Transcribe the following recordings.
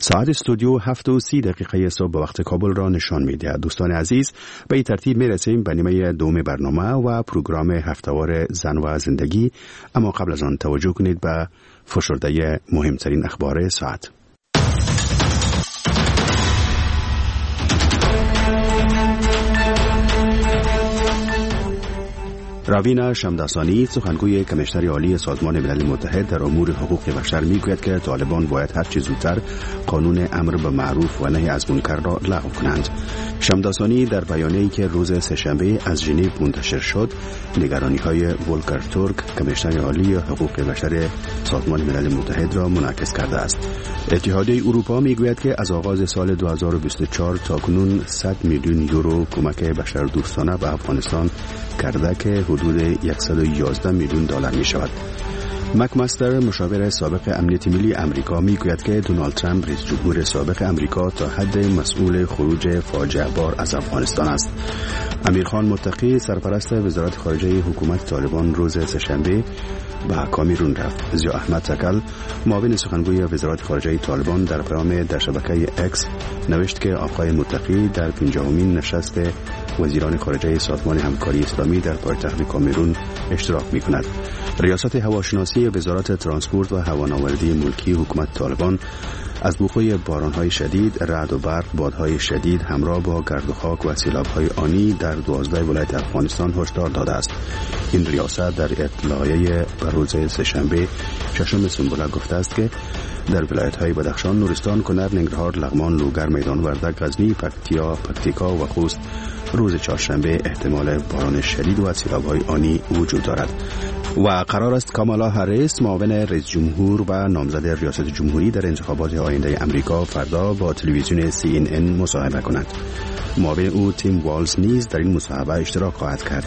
ساعت استودیو 7:30 صبح به وقت کابل را نشان می‌دهد. دوستان عزیز، به این ترتیب می‌رسیم به نیمه دوم برنامه و پروگرام هفته‌وار زن و زندگی. اما قبل از آن توجه کنید به فشرده مهمترین اخبار ساعت. راوینا شمداسانی، سخنگوی کمیشنر عالی سازمان ملل متحد در امور حقوق بشر، میگوید که طالبان باید هر چه زودتر قانون امر به معروف و نهی از منکر را لغو کنند. شمداسانی در بیانیه‌ای که روز سه‌شنبه از ژنو منتشر شد، نگرانی‌های ولکر تورک، کمیشنر عالی حقوق بشر سازمان ملل متحد را منعکس کرده است. اتحادیه اروپا میگوید که از آغاز سال 2024 تاکنون 100 میلیون یورو کمک بشردوستانه به افغانستان کرده که حدود 111 میلیون دلار می شود. مکمستر، مشاور سابق امنیت ملی امریکا، می گوید که دونالد ترامپ رئیس جمهور سابق امریکا تا حد مسئول خروج فاجعه بار از افغانستان است. امیرخان متقی، سرپرست وزارت خارجه حکومت طالبان، روز سه‌شنبه به کامیرون رفت. ضیا احمد تکل، معاون سخنگوی وزارت خارجه طالبان، در پیام در شبکه اکس نوشت که آقای متقی در 50مین نشست وزیران خارجه سازمان همکاری اسلامی در پایتخت کامیرون اشتراک می‌کند. ریاست هواشناسی وزارت ترانسپورت و هوانوردی ملکی حکومت طالبان از وقوع باران‌های شدید، رعد و برق، بادهای شدید همراه با گرد و خاک و سیلاب‌های آنی در 12 ولایت افغانستان هشدار داده است. این ریاست در اطلاعیه بر روز سه‌شنبه 6 سنبله گفته است که در ولایت‌های بدخشان، نورستان، کنر، ننگرهار، لغمان، لوگر، میدان وردک، غزنی، پکتیکا و خوست روز چهارشنبه احتمال باران شدید و سیلاب‌های آنی وجود دارد. و قرار است کامالا هریس، معاون رئیس جمهور و نامزد ریاست جمهوری در انتخابات آینده امریکا، فردا با تلویزیون CNN مصاحبه کند. معاون او تیم والز نیز در این مصاحبه اشتراک خواهد کرد.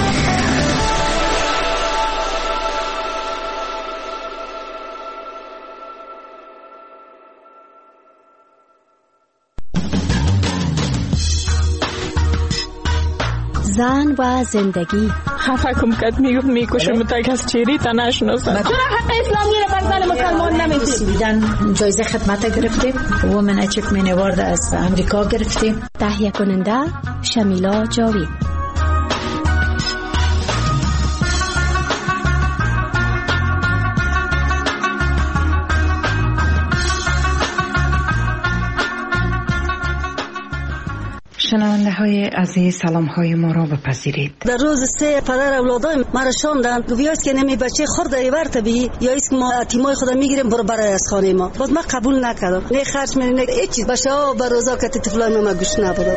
زن و زندگی. خفکم کد میکشم تا کس چیری تا نشناسم. چرا حق اسلامی را بر زن مسلمان نمیدید؟ جایزه خدمت گرفتیم. وومن اچیومنت اوارد از امریکا گرفتیم. تهیه کننده شمیلا جاوید. شنونده های عزیز، سلام های ما را بپذیرید. در روز 3 پدر اولادای مرا شاندن، گویاست که نمی بچه خورده ایور طبیعی یا است که ما تیمای خود میگیریم برای از خانه ما. باز ما قبول نکردم. نه خرج منی نه هیچ چیز. باشه بر روزا که طفلای ما گوش نبود.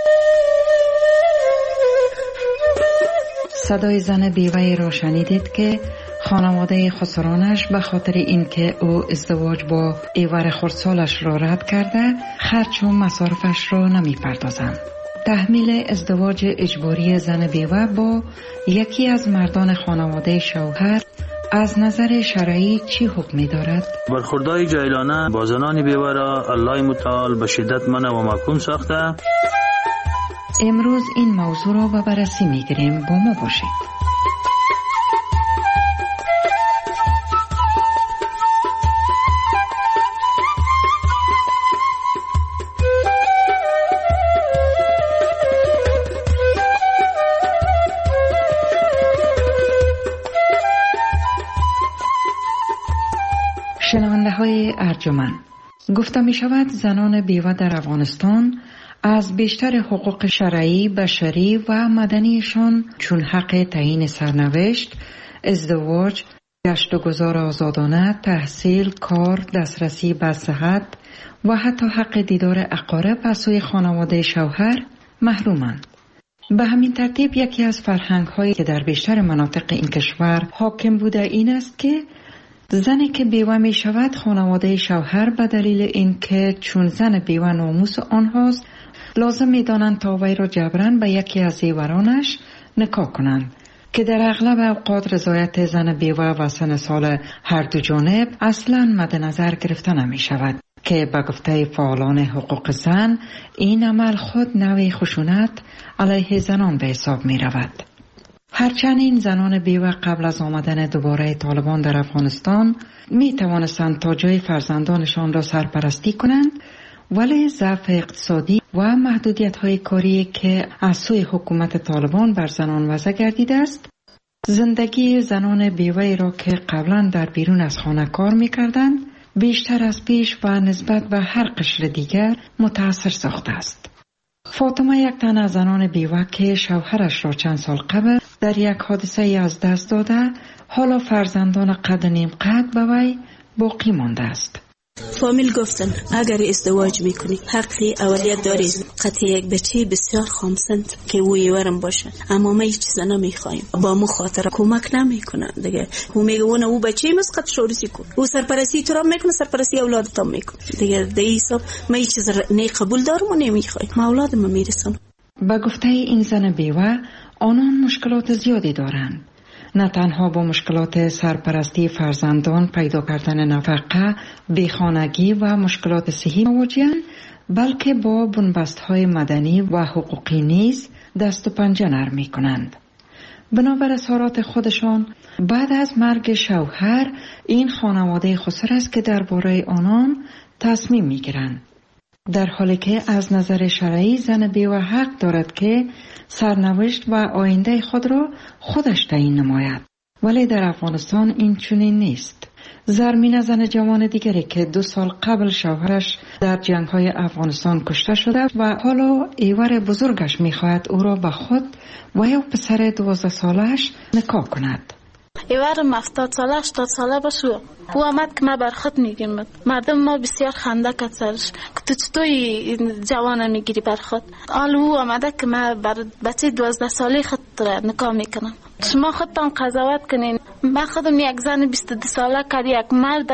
صدای زن بیوه‌ای را شنیدید که خانواده خسرانش به خاطر اینکه او ازدواج با ایور خردسالش را رد کرده، خرج و مصارفش را نمی پردازند. تحمیل ازدواج اجباری زن بیوه با یکی از مردان خانواده شوهر از نظر شرعی چی حکمی دارد؟ برخوردهای جاهلانه با زنان بیوه را الله متعال به شدت منع و محکوم ساخته. امروز این موضوع را به بررسی می‌گیریم. با ما باشید. شنونده های ارجمند، گفته می شود زنان بیوه در افغانستان از بیشتر حقوق شرعی، بشری و مدنیشان چون حق تعیین سرنوشت، ازدواج، گشت و گذار آزادانه، تحصیل، کار، دسترسی به صحت و حتی حق دیدار اقارب از سوی خانواده شوهر محرومند. به همین ترتیب یکی از فرهنگ هایی که در بیشتر مناطق این کشور حاکم بوده این است که زنی که بیوه می شود، خانواده شوهر به دلیل اینکه چون زن بیوه ناموس آنهاست لازم می دانند تا وی را جبران به یکی از زیورانش نکاح کنند که در اغلب اوقات رضایت زن بیوه و سن سال هر دو جانب اصلا مد نظر گرفته نمی شود که به گفته فعالان حقوق زن این عمل خود نوعی خشونت علیه زنان به حساب می رود. هرچند این زنان بیوه قبل از آمدن دوباره طالبان در افغانستان می توانستند تا جای فرزندانشان را سرپرستی کنند، ولی ضعف اقتصادی و محدودیت‌های کاری که از سوی حکومت طالبان بر زنان وضع گردیده است، زندگی زنان بیوه را که قبلا در بیرون از خانه کار می‌کردند بیشتر از پیش و نسبت به هر قشر دیگر متأثر ساخته است. فاطمه یک تن از زنان بیوه که شوهرش را چند سال قبل در یک حادثه از دست داده، حالا فرزندان قد نیم قد به وی باقی مانده است. فامیل گفتن اگر ازدواج میکنی حقی اولیت داری قطعی یک بچه بسیار خامسند که ویورم باشه، اما ما هیچ چیز نمیخوایم. با مو خاطر کمک نمیکنه دیگه. او میگه اون بچه مسقط شورسی کن، او سرپرستی تو را میکنه، سرپرستی اولادت هم میکنه دیگه. در این حساب ما هیچ چیز نه قبول دارم و نمیخوایم. ما اولادم میرسونم. با گفته این زن بیوه آنان مشکلات زیادی دارند. نه تنها با مشکلات سرپرستی فرزندان، پیدا کردن نفقه، بیخانگی و مشکلات صحی مواجه‌اند، بلکه با بنبست‌های مدنی و حقوقی نیز دست و پنجه نرم می‌کنند. بنابر اظهارات خودشان بعد از مرگ شوهر این خانواده خسر است که درباره آنان تصمیم می‌گیرند، در حالی که از نظر شرعی زن بیوه حق دارد که سرنوشت و آینده خود را خودش تعیین نماید. ولی در افغانستان این چنین نیست. زرمین زن جوان دیگری که 2 سال قبل شوهرش در جنگ‌های افغانستان کشته شده و حالا ایور بزرگش می‌خواهد او را به خود و یا پسر 12 سالش نکاح کند. ایوارم 70 ساله 80 ساله باشه. او آمد که ما بر خود میگیم. مردم ما بسیار خنده کرد سرش که تو چطوری جوانه میگیری بر خود. حالا او آمده که ما بر بچه 12 ساله خود نکاح میکنم. شما خودتان قضاوت کنین. من خودم یک زن 22 ساله که یک مرد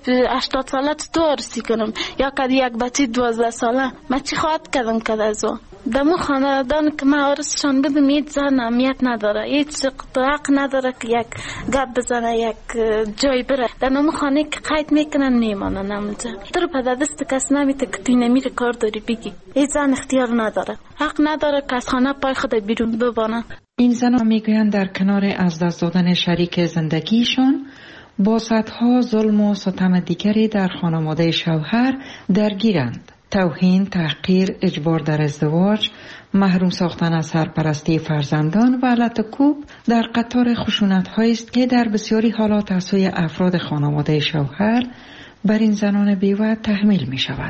80 ساله تو عروسی کنم یا که یک بچه 12 ساله، من چی خواهد کردم که از او دمو خاندان که من عروسشان بدم هیچ زن اهمیت نداره، هیچ حق نداره که یک گپ بزنه، یک جای بره. در نمو خانه که قید میکنن میمانن همونجا. تو رو پدر دست کس نمیته که توی نمیره کار داری بگی. هیچ زن اختیار نداره، حق نداره که از خانه پای خود بیرون ببانه. این زنها میگویند در کنار از دست دادن شریک زندگیشان با صدها ظلم و ستم دیگری در خانواده شوهر درگیرند. توهین، تحقیر، اجبار در ازدواج، محروم ساختن از سرپرستی فرزندان و لطکوب در قطار خشونت‌هایی است که در بسیاری حالات از سوی افراد خانواده شوهر بر این زنان بیوه تحمیل می شود.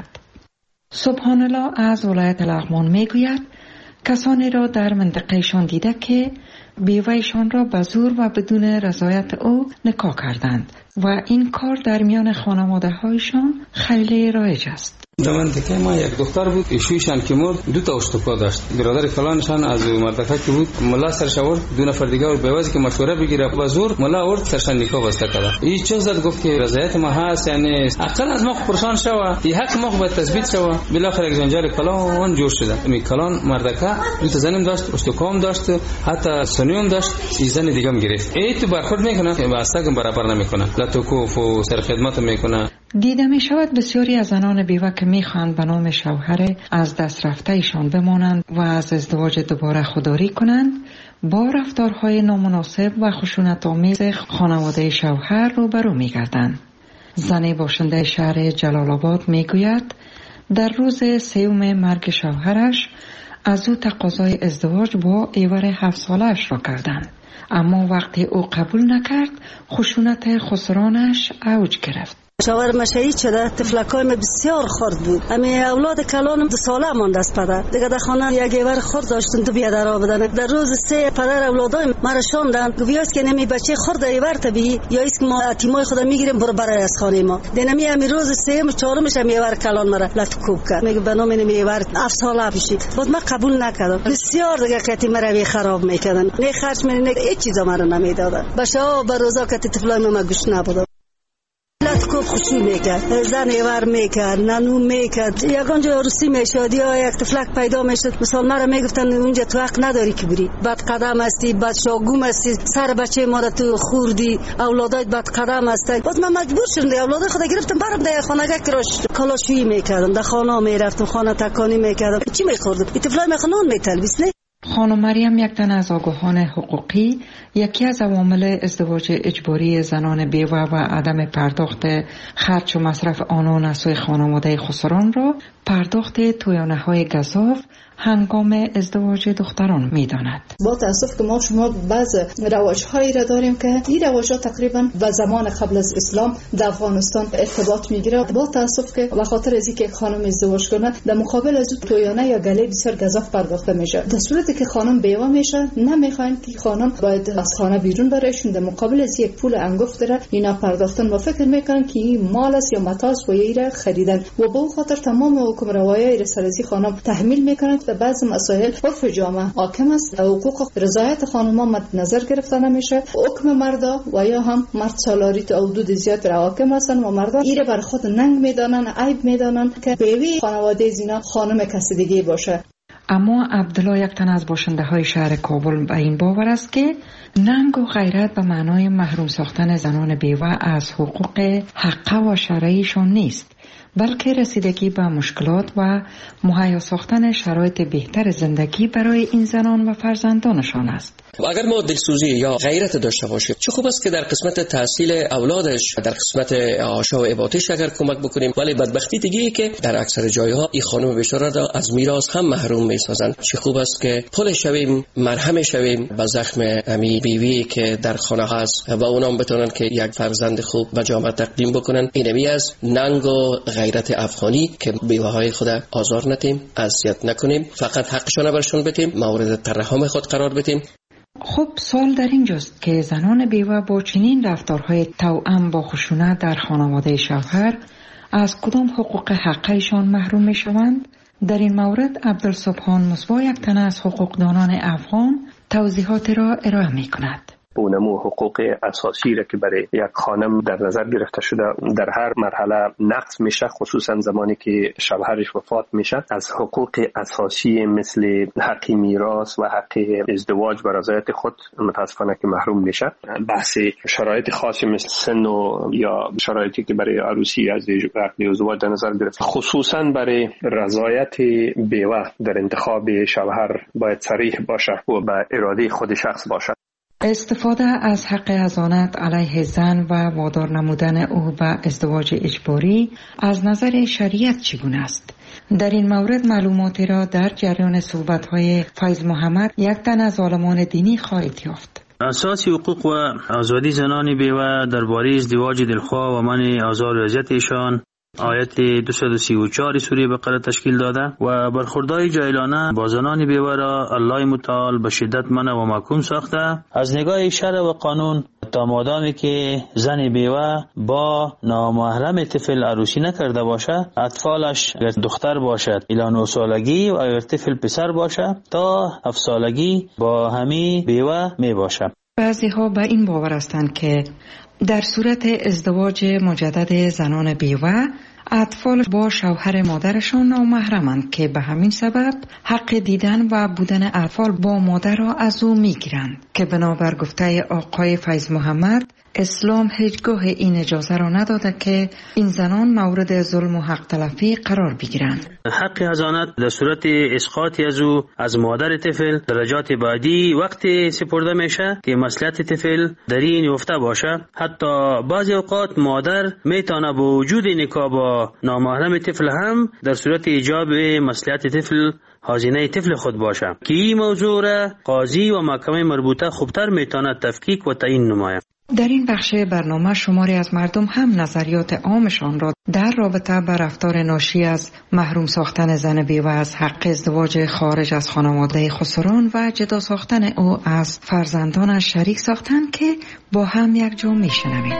سبحان الله از ولایت لغمان می گوید کسانی را در منطقهشان دیده که بیوهشان را به زور و بدون رضایت او نکاح کردند و این کار در میان خانواده هایشان خیلی رایج است. در منطقه ما یک دختر بود، ایشویشان که مرد 2 اشتباه داشت. برادر کلانشان از مردکه که بود ملا سرش آورد، 2 نفر دیگه رو بیوازی که مشوره بگیره با زور ملا آورد سرشان نکاح بسته کرد. این چه زد گفت که رضایت ما هست، یعنی اقل از ما پرسان شوه، این حق ما باید تثبیت شوه. بالاخره یک جنجال کلان جور شده. می کلان مردکه 2 تا زنم داشت، اشتکام داشت، حتی سنیوم داشت، این زن دیگه هم گرفت. ای تو برخورد میکنه که واسه برابر نمیکنه، لطوکوف و سر خدمت میکنه. دیده می شود بسیاری از زنان بیوه که می خواهند به نام شوهر از دست رفته ایشان بمانند و از ازدواج دوباره خودداری کنند، با رفتارهای نامناسب و خشونت آمیز خانواده شوهر روبرو می گردند. زنی باشنده شهر جلال آباد می گوید در روز 3 مرگ شوهرش از او تقاضای ازدواج با ایور 7 سالش را کردند، اما وقتی او قبول نکرد خشونت خسرانش اوج گرفت. شوهر مشهید شده، تفلکای ما بسیار خرد بود. امی اولاد کلانم 2 ساله مانده است پدر. دیگه در خانه یک ایور خرد داشتن 2 بیادر بدن. در روز 3 پدر اولادای مرا شوندن. گویاست که نمی بچه خرد ایور تبی یا است که ما اتیمای خود میگیریم برو برای از خانه ما. دنمی امی روز 3 و 4 امی ایور کلان مرا لطکوب کرد. میگه به نام نمی ایور 7 ساله بشید. بعد ما قبول نکردم. بسیار دیگه کتی مرا خراب میکردن. نه خرج من نه هیچ چیزا مرا نمیدادن. بچه‌ها به روزا کتی طفلای ما گوش نبود. لطکوب خوشی میکرد، زن ایور میکرد، نانو میکرد. یکانجا عروسی میشد یا یک تفلک پیدا میشد، مثلا مرا میگفتن اونجا تو حق نداری که بری، بد قدم هستی، بد شاگوم هستی، سر بچه ما را تو خوردی، اولادایت بد قدم هستن. باز من مجبور شدم اولادای خود گرفتم برام در خانه‌گاه کراش کلاشویی میکردم، در خانه میرفتم، خانه تکانی میکردم. چی میخوردم؟ این تفلای میخوان میتلبیس نه. خانم مریم، یک تن از آگاهان حقوقی، یکی از عوامل ازدواج اجباری زنان بیوه و عدم پرداخت خرج و مصرف آنان از سوی خانواده خسران را پرداخت تویانه‌های گزاف هنگام ازدواج دختران می‌داند. با تأسف که ما شما بعض رواج‌هایی را داریم که این رواج‌ها تقریباً و زمان قبل از اسلام در افغانستان ارتباط می‌گیره. با تأسف که به خاطر از اینکه خانم ازدواج کنه در مقابل از تویانه یا گله بسیار گزاف پرداخته میشه. در صورتی که خانم بیوه میشه نمیخواین که خانم باید از خانه بیرون برایشون در مقابل از یک پول انگفت داره اینا پرداختن و فکر میکنن که این مال است یا متاع است و ایره خریدن و به خاطر تمام حکم روایی رسالتی خانم تحمیل میکنن که بعض مسائل عرف جامعه حاکم است. حقوق رضایت خانم‌ها مد نظر گرفته نمیشه. حکم مردا و یا هم مرد سالاری تا حدود زیاد حاکم هستن و مردا ایره بر خود ننگ میدانن، عیب میدانن که بیوی خانواده زینا خانم کسی دیگه باشه. اما عبدالله، یک تن از باشنده های شهر کابل، به این باور است که ننگ و غیرت به معنای محروم ساختن زنان بیوه از حقوق حقه و شرعیشان نیست، بلکه رسیدگی به مشکلات و مهیا ساختن شرایط بهتر زندگی برای این زنان و فرزندانشان است. اگر ما دلسوزی یا غیرت داشته باشیم، چه خوب است که در قسمت تحصیل اولادش، در قسمت آشا و عبادتش اگر کمک بکنیم. ولی بدبختی دیگه که در اکثر جایها این خانم بیچاره را از میراث هم محروم میسازند. چه خوب است که پل شویم، مرهم شویم به زخم امی بیوی که در خانه هست و اونام بتونن که یک فرزند خوب به جامعه تقدیم بکنن. اینمی از ننگ و غیرت افغانی که بیوه‌های خود آزار ندیم، اذیت نکنیم، فقط حقشون برشون بدیم، مورد ترحم خود قرار بدیم. خب سوال در اینجاست که زنان بیوه با چنین رفتارهای توأم با خشونت در خانواده شوهر از کدام حقوق حقیشان محروم می شوند؟ در این مورد عبدالسبحان مصباح، یک تن از حقوقدانان افغان، توضیحات را ارائه می کند. اونمو حقوق اساسی را که برای یک خانم در نظر گرفته شده در هر مرحله نقض میشه، خصوصا زمانی که شوهرش وفات میشه. از حقوق اساسی مثل حق میراث و حق ازدواج و رضایت خود متاسفانه که محروم میشه. بحث شرایط خاصی مثل سن و یا شرایطی که برای عروسی از عقد ازدواج در نظر گرفته، خصوصا برای رضایت بیوه در انتخاب شوهر باید صریح باشه و به اراده خود شخص باشه. استفاده از حق حضانت علیه زن و وادار نمودن او به ازدواج اجباری از نظر شریعت چگونه است؟ در این مورد معلوماتی را در جریان صحبت‌های فیض محمد، یک تن از عالمان دینی، خواهید یافت. اساسی حقوق و آزادی زنان بیوه درباره ازدواج دلخواه و منع آزار و اذیت ایشان آیت 234 سوره بقره تشکیل داده و برخوردهای جاهلانه با زنان بیوه را الله متعال به شدت منع و محکوم ساخته. از نگاه شرع و قانون تا مادامی که زن بیوه با نامحرم طفل عروسی نکرده باشد، اطفالش اگر دختر باشد الی 9 سالگی و اگر طفل پسر باشد تا 7 سالگی با همی بیوه می باشد. بعضی ها به این باور هستند که در صورت ازدواج مجدد زنان بیوه اطفال با شوهر مادرشان نامحرمند که به همین سبب حق دیدن و بودن اطفال با مادر را از او میگیرند که بنابر گفته آقای فیض محمد اسلام هیچگاه این اجازه را نداده که این زنان مورد ظلم و حق تلفی قرار بگیرند. حق حضانت در صورت اسقاط از او از مادر طفل درجات بعدی وقتی سپرده میشه که مصلحت طفل در این افته باشه. حتی بعضی اوقات مادر میتونه با وجود نکاح با نامحرم طفل هم در صورت ایجاب مصلحت طفل هزینه طفل خود باشه که این موضوع را قاضی و محکمه مربوطه خوبتر میتونه تفکیک و تعیین نماید. در این بخش برنامه شماری از مردم هم نظریات عامشان را در رابطه با رفتار ناشی از محروم ساختن زن بیوه از حق ازدواج خارج از خانواده خسران و جدا ساختن او از فرزندانش شریک ساختند که با هم یک جا میشنویم.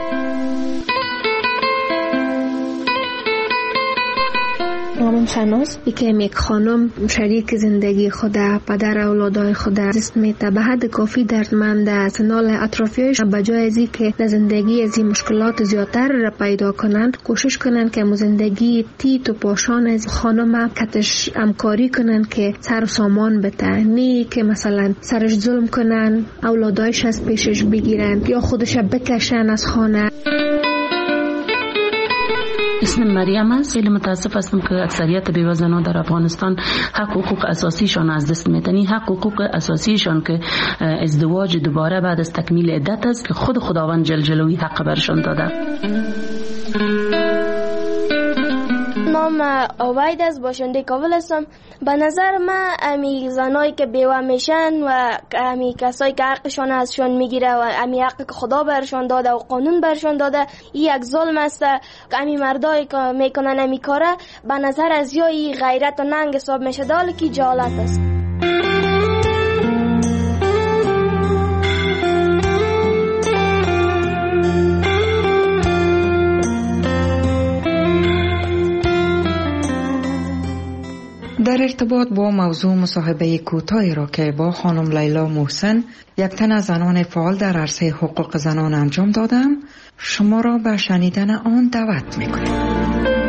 نامم شناس که یک خانم شریک زندگی خود، پدر اولادای خود است، میته به حد کافی دردمند است. نال اطرافیانش به جای از اینکه در زندگی از این مشکلات زیادتر را پیدا کنند، کوشش کنند که زندگی تیت و پاشان از خانم کتش همکاری کنند که سر و سامان بده، نه که مثلا سرش ظلم کنن، اولادایش از پیشش بگیرن یا خودش بکشن از خانه. اسم مریم است. خیلی متاسف هستم که اکثریت بیوه زنان در افغانستان حقوق اساسیشان از دست میتن. حقوق اساسیشان که ازدواج دوباره بعد از تکمیل عدت است که خود خداوند جل جلاله حق برشان داده. نام اوید است، باشنده کابل هستم. به نظر من امی زنایی که بیوه میشن و امی کسایی که حقشان ازشان میگیره و امی حقی که خدا برشان داده و قانون برشان داده این یک ظلم است. امی مردایی که میکنن امی کاره به نظر از یا این غیرت و ننگ حساب میشه، داله که جالت است. در ارتباط با موضوع مصاحبه کوتاهی را که با خانم لیلا محسن یک تن از زنان فعال در عرصه حقوق زنان انجام دادم، شما را به شنیدن آن دعوت میکنم.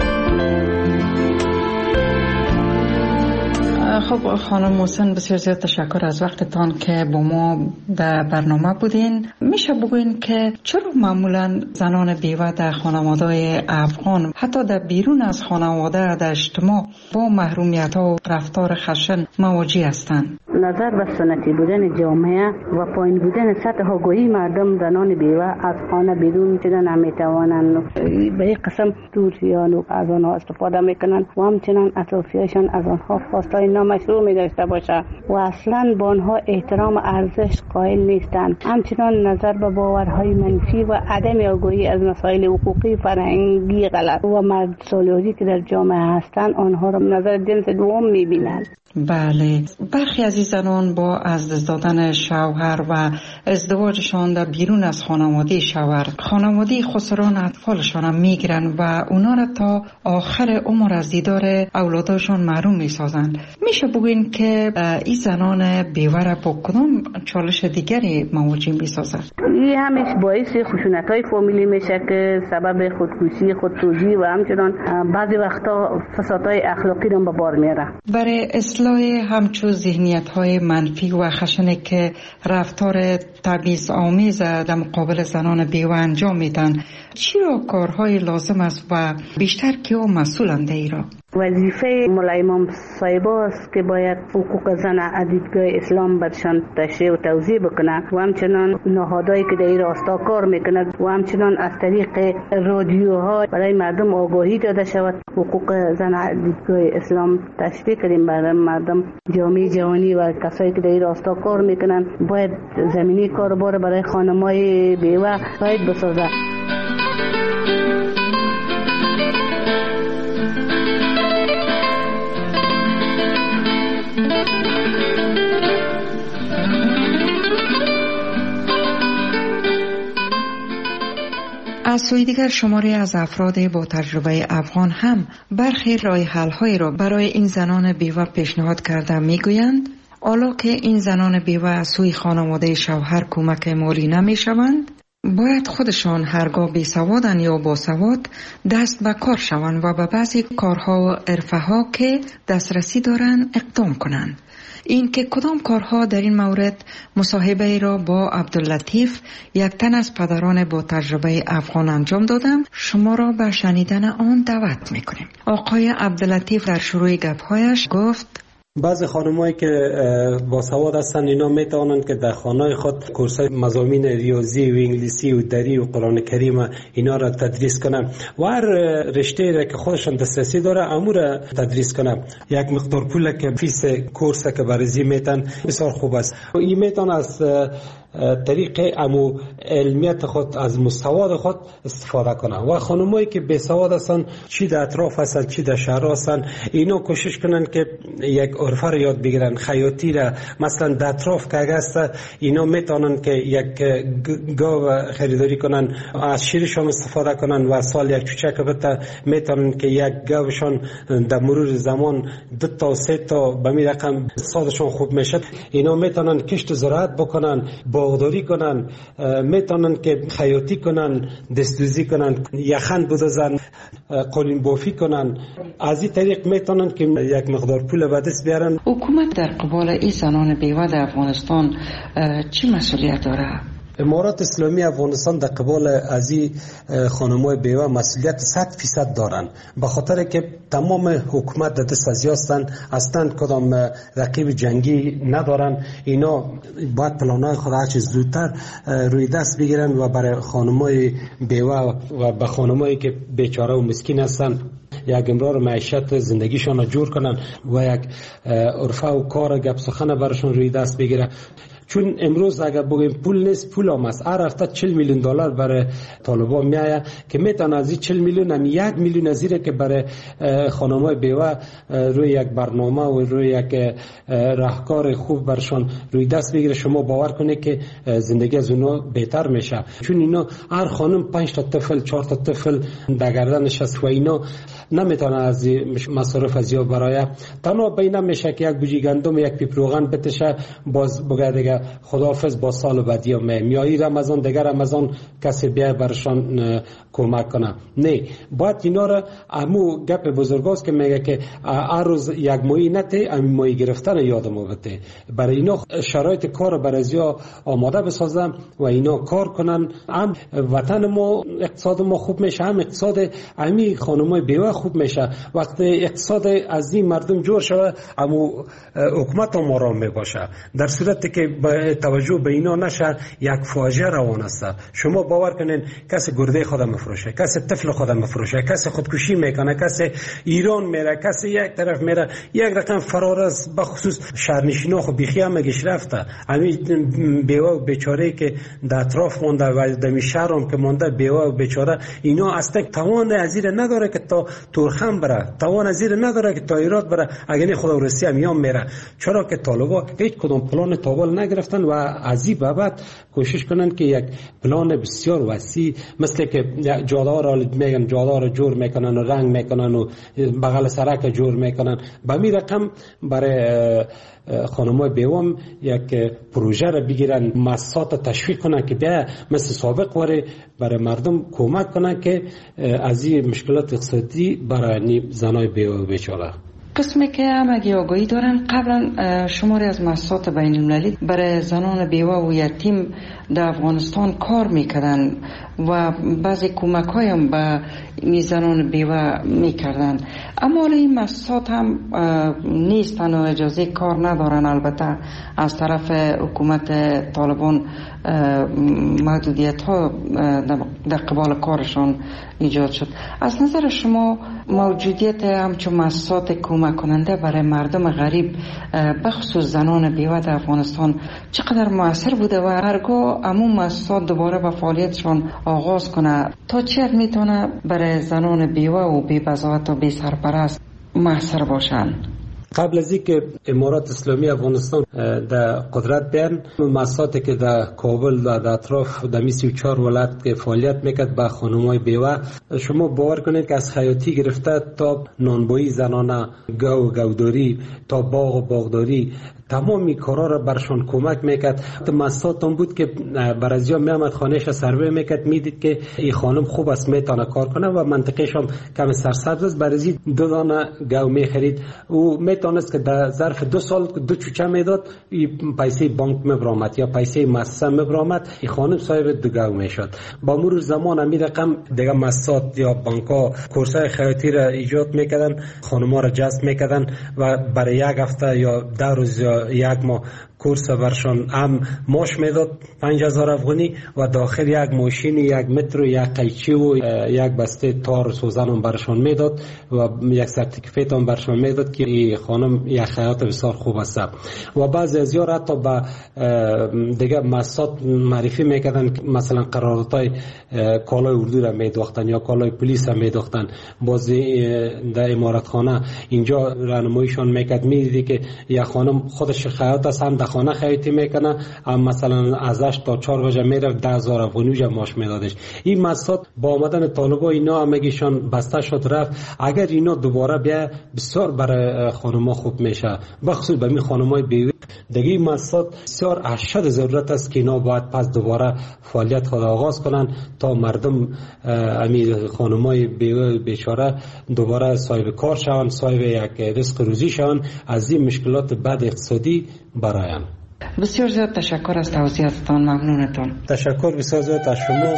خب خانم محسن، بسیار زیاد تشکر از وقتتان که با ما در برنامه بودین. میشه بگوین که چرا معمولا زنان بیوه در خانواده‌های افغان حتی در بیرون از خانواده در اجتماع با محرومیت ها و رفتار خشن مواجه هستند؟ نظر به سنتی بودن جامعه و پایین بودن سطح آگاهی مردم زنان بیوه از خانه بیرون شدن نمیتوانند. به یک قسم دوریان از آنها استفاده میکنند و همچنان اطرافیانشان از آنها خواستای نامشروع می‌داشته باشه و اصلاً به آنها احترام و ارزش قائل نیستند. همچنان نظر به باورهای منفی و عدم آگاهی از مسائل حقوقی فرهنگی غلط و مرد سالاری که در جامعه هستند آنها را نظر جنس دوم می‌بینند. بله، برخی از این زنان با از دست دادن شوهر و ازدواجشان در بیرون از خانواده شوهر خانواده خسران اطفالشان هم میگیرن و اونا را تا آخر عمر از دیدار اولادشان محروم میسازند. میشه بگوین که این زنان بیوه را با کدام چالش دیگری مواجه میسازند؟ این همیش باعث خشونت‌های فامیلی میشه که سبب خودکشی، خودسوزی و همچنان بعضی وقتا فسادهای اخلاقی را به بار میاره. برای اصلاح همچون ذهنیت‌های منفی و خشنی که رفتار تبعیض آمیز در مقابل زنان بیوه انجام میدن، چرا کارهای لازم است و بیشتر کیا مسئولند ایران؟ وظیفه مولا امام صاحبا است که باید حقوق زن از دیدگاه اسلام برشان تشریح و توضیح بکنند و همچنان نهادهایی که در این راستا کار میکنند و همچنان از طریق رادیوها برای مردم آگاهی داده شود. حقوق زن از دیدگاه اسلام تشریح کردیم برای مردم. جامعه جهانی و کسایی که در این راستا کار میکنند باید زمینی کاربار برای خانم‌های بیوه باید بسازد. از سوی دیگر شماری از افراد با تجربه افغان هم برخی راه حل‌هایی را برای این زنان بیوه پیشنهاد کرده میگویند حالا که این زنان بیوه از سوی خانواده شوهر کمک مالی نمیشوند، باید خودشان هرگاه بیسوادن یا باسواد دست به کار شوند و به بعضی کارها و حرفه‌ها که دسترسی دارند اقدام کنند. این که کدام کارها در این مورد مصاحبه را با عبداللطیف یک تن از پدران با تجربه افغان انجام دادم، شما را به شنیدن آن دعوت میکنیم. آقای عبداللطیف در شروع گپ‌هایش گفت بعضی خانمایی که با سواد هستن اینا میتوانند که در خانه خود کورسای مضامین ریاضی و انگلیسی و دری و قرآن کریم اینا را تدریس کنن و هر رشته را که خودشان دسترسی داره امور تدریس کنن. یک مقدار پول که فیس کورس که برزی میتن بسیار خوب است. این میتونه از طریق امو علمیت خود از مستواد خود استفاده کنن و خانمایی که بی سواد هستن چی در اطراف هستن چی در شهر هستن اینا کوشش کنن که یک عرفه را یاد بگیرن، خیاطی را مثلا در اطراف که هست اینا میتونن که یک گاو خریداری کنن، از شیرشان استفاده کنن و سال یک چوچک بته میتونن که یک گاوشان در مرور زمان 2 تا 3 تا به می رقم سالشان خوب میشه. اینا میتونن کشت زراعت بکنن، باغداری کنن، میتونن که خیاطی کنن، دستدوزی کنن، یخن بدوزن، قالین بافی کنن. از این طریق میتونن که یک مقدار پول به دست بیارن. حکومت در قبال این زنان بیوه در افغانستان چی مسئولیت داره؟ امارات اسلامی افغانستان در قبال از این خانم‌های بیوه مسئولیت 100% دارن، به خاطر که تمام حکومت در دست از هستن، اصلا کدام رقیب جنگی ندارن. اینا باید پلان‌های خود هرچه زودتر روی دست بگیرن و برای خانم‌های بیوه و به خانم‌هایی که بیچاره و مسکین هستن یک امرار معیشت زندگیشان را جور کنن و یک عرفه و کار گپ سخن برشون روی دست بگیره. چون امروز اگر بگیم پول نیست، پول هم است. هر هفته 40 میلیون دلار برای طالبان میآید که میتونه از این 40 میلیون هم 1 میلیون از این که برای خانم‌های بیوه روی یک برنامه و روی یک راهکار خوب برشان روی دست بگیره. شما باور کنید که زندگی از اونا بهتر میشه، چون اینا هر خانم 5 تا طفل 4 تا طفل در گردنش است و اینا نمیتونه از مصارف از یا برای تنها بین میشه که یک بوجی گندم یک پیپ روغن بتشه، باز بگه دیگه خداحافظ با سال بعدی میایی رمضان دیگر رمضان کسی بیا برشان کمک کنه. نه، باید اینا را امو گپ بزرگاست که میگه که هر روز یک ماهی نته امی ماهی گرفتن یادمو بده. برای اینا شرایط کار برای ازیا آماده بسازم و اینا کار کنن، هم وطن ما اقتصاد ما خوب میشه، هم اقتصاد امی خانمای بیوه خوب میشه. وقتی اقتصاد از این مردم جور شود امو حکومت هم آرام میباشه. در صورتی که توجه به اینا نشه یک فاجعه روان است. شما باور کنین کسی گرده خود مفروشه، کسی طفل خود مفروشه، کسی خودکشی میکنه، کسی ایران میره، کسی یک طرف میره. یک رقم فرار است، بخصوص شهرنشینا خو بیخی هم گش رفته. همین بیوه و بیچاره که در اطراف مونده و در شهر هم که مونده بیوه و بیچاره، اینا اصلا توان ازیر نداره که تا تورخم بره، توان ازیر نداره که تا ایراد بره. اگر خدا روسی هم یام میره، چرا که طالبا هیچ کدوم پلان تابل نگرفتن و از این بابت کوشش کنن که یک پلان بسیار وسیع مثل که جاده را میگن جاده را جور میکنن و رنگ میکنن و بغل سرک جور میکنن. به می رقم برای خانمای بیوام یک پروژه را بگیرن، مؤسسات تشویق کنن که بیا مثل سابق وره برای مردم کمک کنن که از این مشکلات اقتصادی برای زنای بیوه و بیچاره. قسمی که همگی آگاهی دارن، قبلا شماری از مؤسسات بین المللی برای زنان بیوه و یتیم در افغانستان کار میکردن و بعضی کمک های هم به زنان بیوه میکردن، اما این مؤسسات هم نیستن و اجازه کار ندارن. البته از طرف حکومت طالبان محدودیت ها در قبال کارشان ایجاد شد. از نظر شما موجودیت همچون مؤسسات کمک کننده برای مردم غریب بخصوص زنان بیوه در افغانستان چقدر مؤثر بوده و هرگاه همون مؤسسات دوباره به فعالیتشان آغاز کنه تا چه حد میتونه برای زنان بیوه و بی بضاعت و بی سرپرست مؤثر باشن؟ قبل از اینکه امارات اسلامی افغانستان در قدرت بیان، مؤسساتی که در کابل و در اطراف در 34 ولایت که فعالیت میکرد با خانم‌های بیوه، شما باور کنید که از خیاطی گرفته تا نانبایی زنانه، گوداری تا باغ و باغداری، تمامی کارا را برشان کمک میکرد. مؤسسات هم بود که برازیا میامد خانهش سروی میکرد، میدید که این خانم خوب است میتونه کار کنه و منطقهش هم کم سرسبز است، برازی 2 دانه گو میخرید و میتونست که در ظرف 2 سال 2 چوچه میداد، پیسه بانک میبرامد یا پیسه مؤسسه میبرامد، این خانم صاحب 2 گو میشد. با مرور زمان همین رقم دیگه مؤسسات یا بانک‌ها کورسای خیاطی را ایجاد میکردن، خانم‌ها را جذب میکردن و برای یک هفته یا 10 روز یا یک ماه کورس برشان هم ماش میداد 5000 افغانی و داخل یک ماشین، یک متر، یک قیچی و یک بسته تار سوزن هم برشان میداد و یک سرتیفیکت هم برشان میداد که این خانم یک خیاط بسیار خوب است. و بعضی از یار حتی با دیگه مؤسسات معرفی میکردن، مثلا قراردادهای کالای اردو را میدوختن یا کالای پلیس را میدوختن. بازی در امارت خانه اینجا راهنماییشان میکرد، میدیدی که یک خانم خودش خیاط است، هم خانه خیاطی میکنه، هم مثلا از 8 تا 4 بجه میره 10000 افغانی ماش میدادش. این مؤسسات با آمدن طالبا اینا همگیشان بسته شد رفت. اگر اینا دوباره بیا بسیار برای خانم‌ها خوب میشه، بخصوص به می خانم‌های بیوه. دیگه این مؤسسات بسیار اشد ضرورت است که اینا باید پس دوباره فعالیت خود آغاز کنن تا مردم امی خانم‌های بیوه بیچاره دوباره صاحب کار شوند، صاحب یک رزق روزی شوند، از این مشکلات بد اقتصادی براین. بسیار زیاد تشکر از توضیحاتتان. ممنونتون. تشکر بسیار زیاد از شما.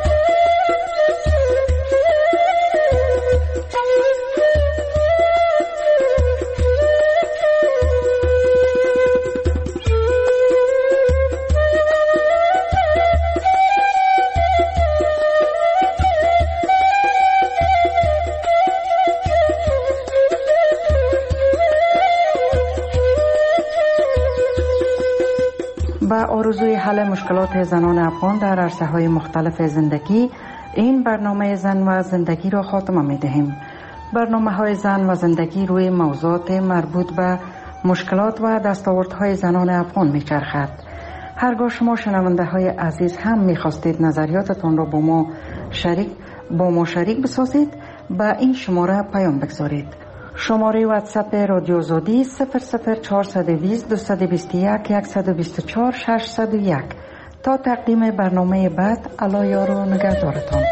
با آرزوی حل مشکلات زنان افغان در عرصه‌های مختلف زندگی، این برنامه زن و زندگی را خاتمه می‌دهیم. برنامه‌های زن و زندگی روی موضوعات مربوط به مشکلات و دستاوردهای زنان افغان می‌چرخد. هرگاه شما شنونده‌های عزیز هم می‌خواستید نظریاتتان را با ما شریک بسازید، به این شماره پیام بگذارید. شماره واتساپ رادیو زودی 00420 221 124 601. تا تقدیم برنامه بعد، الله یار و نگهدارتان.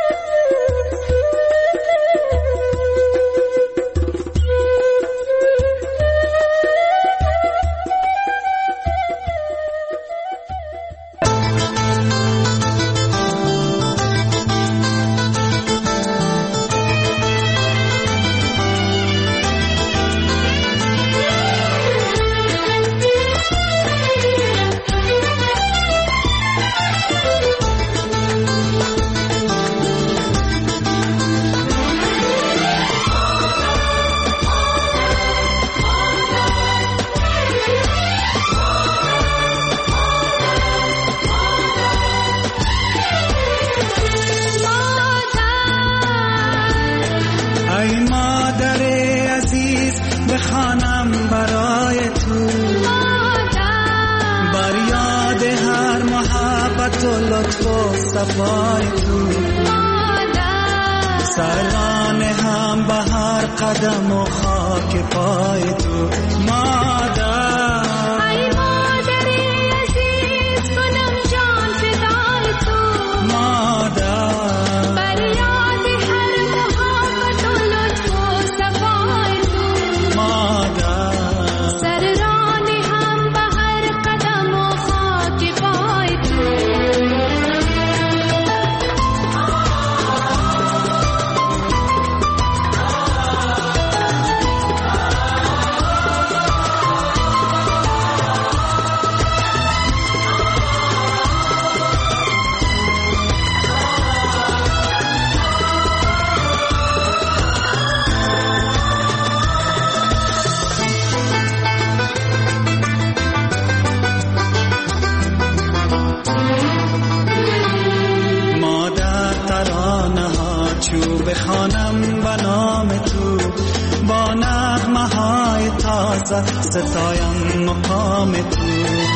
ستایم مقام تو،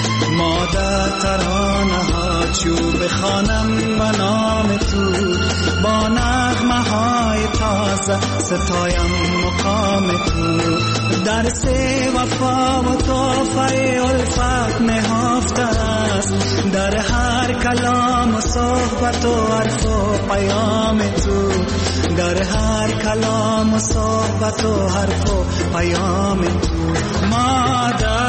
مادر ترانه ها چو بخوانم به نام تو، با نغمه های تازه ستایم مقام تو. درس وفا و تحفه الفت نهفته است در هر کلام و صحبت و حرف و پیام تو، در هر کلام و صحبت و حرف و پیام تو. مادر